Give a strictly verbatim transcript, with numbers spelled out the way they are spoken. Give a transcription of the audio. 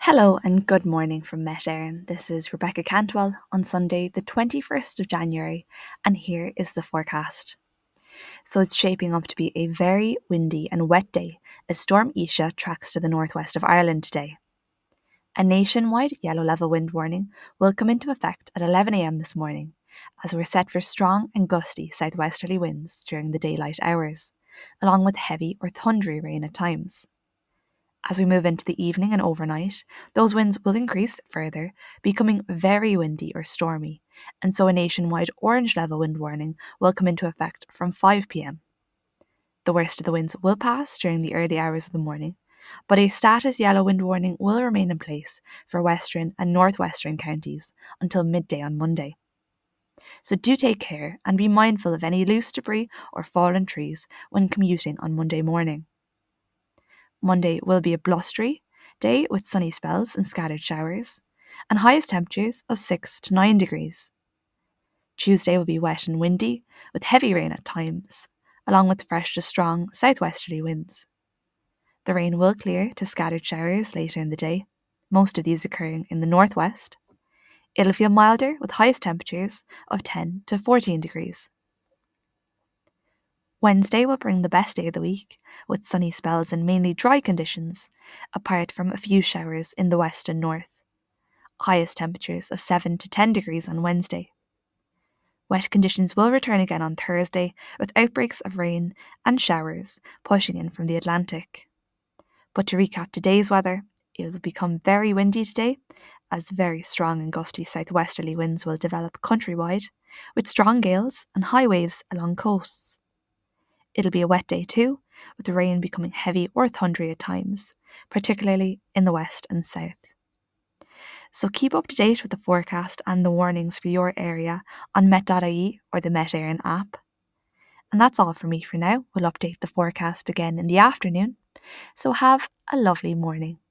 Hello and good morning from Met Éireann. This is Rebecca Cantwell on Sunday, the twenty-first of January, and here is the forecast. So it's shaping up to be a very windy and wet day as Storm Isha tracks to the northwest of Ireland today. A nationwide yellow level wind warning will come into effect at eleven a m this morning, as we're set for strong and gusty southwesterly winds during the daylight hours, along with heavy or thundery rain at times. As we move into the evening and overnight, those winds will increase further, becoming very windy or stormy, and so a nationwide orange level wind warning will come into effect from five p m. The worst of the winds will pass during the early hours of the morning, but a status yellow wind warning will remain in place for western and northwestern counties until midday on Monday. So do take care and be mindful of any loose debris or fallen trees when commuting on Monday morning. Monday will be a blustery day with sunny spells and scattered showers, and highest temperatures of six to nine degrees. Tuesday will be wet and windy, with heavy rain at times, along with fresh to strong southwesterly winds. The rain will clear to scattered showers later in the day, most of these occurring in the northwest. It'll feel milder with highest temperatures of ten to fourteen degrees. Wednesday will bring the best day of the week, with sunny spells and mainly dry conditions, apart from a few showers in the west and north. Highest temperatures of seven to ten degrees on Wednesday. Wet conditions will return again on Thursday, with outbreaks of rain and showers pushing in from the Atlantic. But to recap today's weather, it will become very windy today, as very strong and gusty southwesterly winds will develop countrywide, with strong gales and high waves along coasts. It'll be a wet day too, with the rain becoming heavy or thundery at times, particularly in the west and south. So keep up to date with the forecast and the warnings for your area on met dot I E or the Met Éireann app. And that's all from me for now. We'll update the forecast again in the afternoon, so have a lovely morning.